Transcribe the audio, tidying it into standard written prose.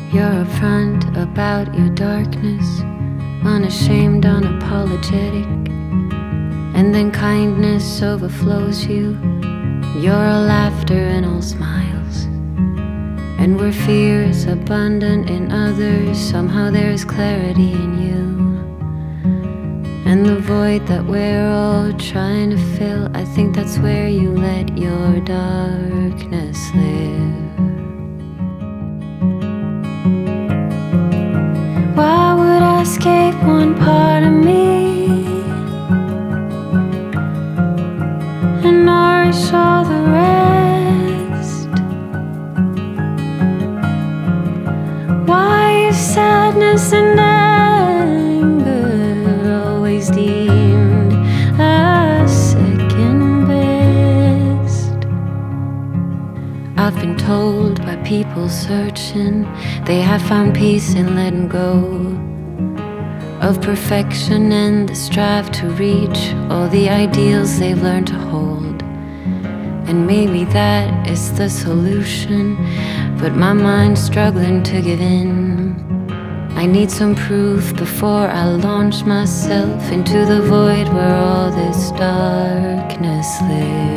You're upfront about your darkness, unashamed, unapologetic, and then kindness overflows you. You're all laughter and all smiles, and where fear is abundant in others, somehow there is clarity in you. And the void that we're all trying to fill, I think that's where you let your darkness live. Why would I escape one part of me and nourish all the rest? Why is sadness and anger always deemed a second best? I've been told by people searching, they have found peace in letting go of perfection and the strive to reach all the ideals they've learned to hold. And maybe that is the solution, but my mind's struggling to give in. I need some proof before I launch myself into the void where all this darkness lives.